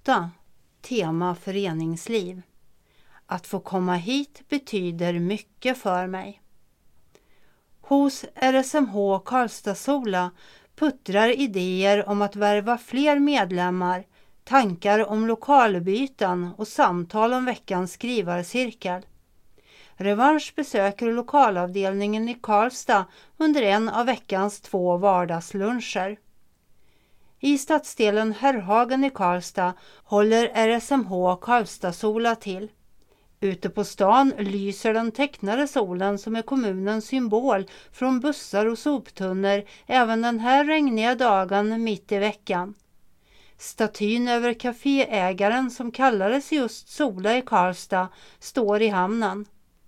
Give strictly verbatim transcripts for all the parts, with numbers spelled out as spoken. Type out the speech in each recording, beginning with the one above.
åtta. Tema föreningsliv. Att få komma hit betyder mycket för mig. Hos R S M H Karlstad-Sola puttrar idéer om att värva fler medlemmar, tankar om lokalbyten och samtal om veckans skrivarcirkel. Revansch besöker lokalavdelningen i Karlstad under en av veckans två vardagsluncher. I stadsdelen Herrhagen i Karlstad håller R S M H Karlstad-Sola till. Ute på stan lyser den tecknade solen som är kommunens symbol från bussar och soptunnor även den här regniga dagen mitt i veckan. Statyn över kaféägaren som kallades just Sola i Karlstad står i hamnen.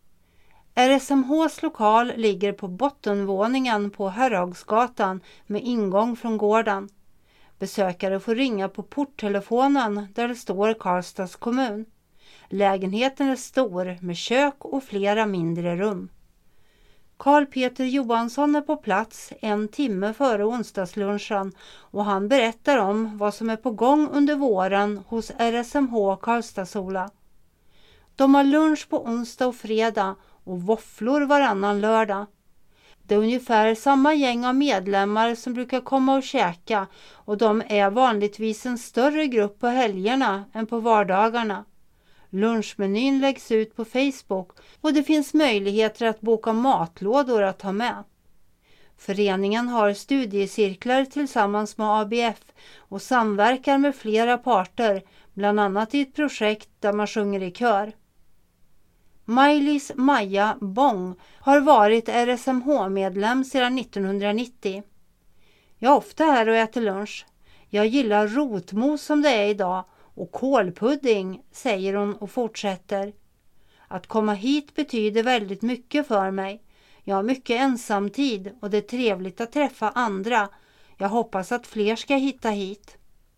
R S M H:s lokal ligger på bottenvåningen på Herrhagsgatan med ingång från gården. Besökare får ringa på porttelefonen där det står Karlstads kommun. Lägenheten är stor med kök och flera mindre rum. Carl Peter Johansson är på plats en timme före onsdagslunchen och han berättar om vad som är på gång under våren hos R S M H Karlstad-Sola. De har lunch på onsdag och fredag och våfflor varannan lördag. Det är ungefär samma gäng av medlemmar som brukar komma och käka och de är vanligtvis en större grupp på helgerna än på vardagarna. Lunchmenyn läggs ut på Facebook och det finns möjligheter att boka matlådor att ta med. Föreningen har studiecirklar tillsammans med A B F och samverkar med flera parter, bland annat i ett projekt där man sjunger i kör. Maj-Lis Maja Bong har varit R S M H-medlem sedan nittonhundranittio. Jag är ofta här och äter lunch. Jag gillar rotmos som det är idag och kålpudding, säger hon och fortsätter. Att komma hit betyder väldigt mycket för mig. Jag har mycket ensamtid och det är trevligt att träffa andra. Jag hoppas att fler ska hitta hit.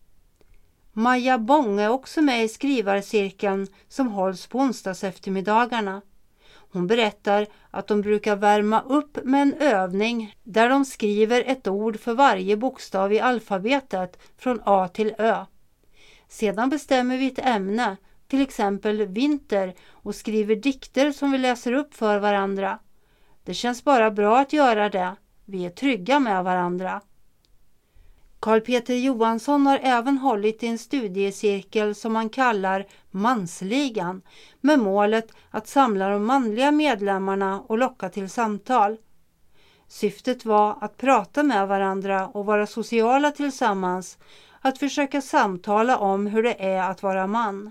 Maja Bong är också med i skrivarcirkeln som hålls på onsdags eftermiddagarna. Hon berättar att de brukar värma upp med en övning där de skriver ett ord för varje bokstav i alfabetet från A till Ö. Sedan bestämmer vi ett ämne, till exempel vinter, och skriver dikter som vi läser upp för varandra. Det känns bara bra att göra det. Vi är trygga med varandra. Carl Peter Johansson har även hållit i en studiecirkel som man kallar Mansligan med målet att samla de manliga medlemmarna och locka till samtal. Syftet var att prata med varandra och vara sociala tillsammans, att försöka samtala om hur det är att vara man.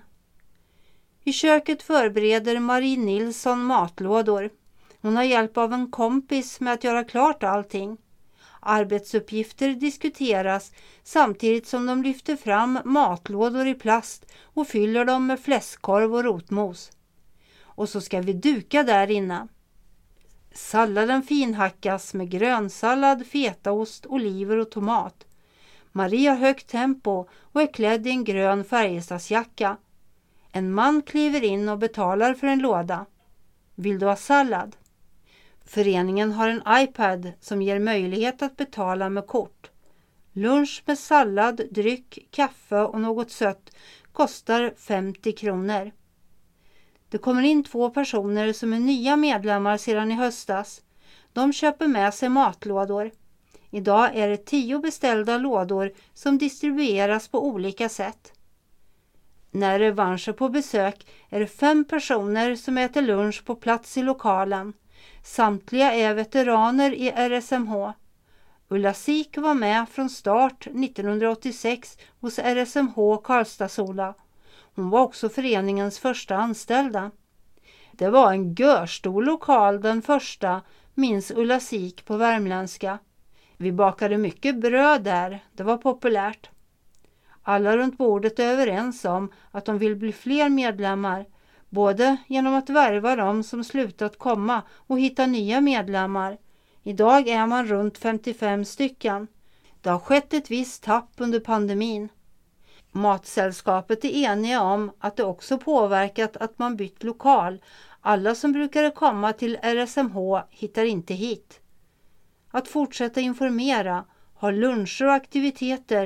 I köket förbereder Marie Nilsson matlådor. Hon har hjälp av en kompis med att göra klart allting. Arbetsuppgifter diskuteras samtidigt som de lyfter fram matlådor i plast och fyller dem med fläskkorv och rotmos. Och så ska vi duka där inne. Salladen finhackas med grönsallad, fetaost, oliver och tomat. Marie har högt tempo och är klädd i en grön Färjestadsjacka. En man kliver in och betalar för en låda. Vill du ha sallad? Föreningen har en iPad som ger möjlighet att betala med kort. Lunch med sallad, dryck, kaffe och något sött kostar femtio kronor. Det kommer in två personer som är nya medlemmar sedan i höstas. De köper med sig matlådor. Idag är det tio beställda lådor som distribueras på olika sätt. När Revansch är på besök är det fem personer som äter lunch på plats i lokalen. Samtliga är veteraner i R S M H. Ulla Sik var med från start nittonhundraåttiosex hos R S M H Karlstad-Sola. Hon var också föreningens första anställda. Det var en görstor lokal den första, minns Ulla Sik på värmländska. Vi bakade mycket bröd där, det var populärt. Alla runt bordet är överens om att de vill bli fler medlemmar, både genom att värva dem som slutat komma och hitta nya medlemmar. Idag är man runt femtiofem stycken. Det har skett ett visst tapp under pandemin. Matsällskapet är eniga om att det också påverkat att man bytt lokal. Alla som brukade komma till R S M H hittar inte hit. Att fortsätta informera, ha luncher och aktiviteter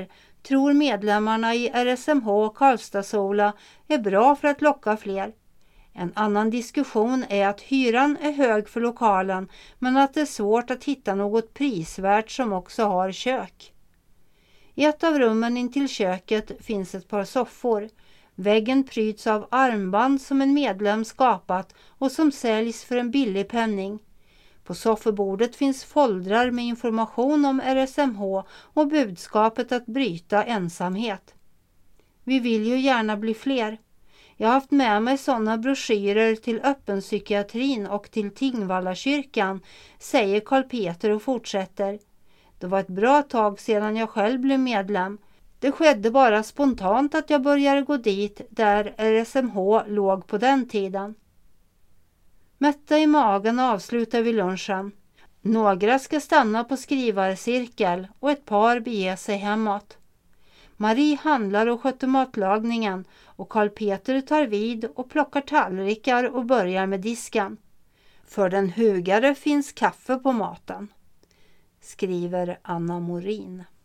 tror medlemmarna i R S M H Karlstad-Sola är bra för att locka fler. En annan diskussion är att hyran är hög för lokalen men att det är svårt att hitta något prisvärt som också har kök. I ett av rummen intill köket finns ett par soffor. Väggen pryds av armband som en medlem skapat och som säljs för en billig penning. På soffbordet finns foldrar med information om R S M H och budskapet att bryta ensamhet. Vi vill ju gärna bli fler. Jag har haft med mig sådana broschyrer till öppenpsykiatrin och till Tingvallakyrkan, säger Karl Peter och fortsätter. Det var ett bra tag sedan jag själv blev medlem. Det skedde bara spontant att jag började gå dit där R S M H låg på den tiden. Mätta i magen avslutar vi lunchen. Några ska stanna på skrivarcirkel och ett par beger sig hemåt. Marie handlar och sköter matlagningen och Karl Peter tar vid och plockar tallrikar och börjar med disken. För den hugare finns kaffe på maten, skriver Anna Morin.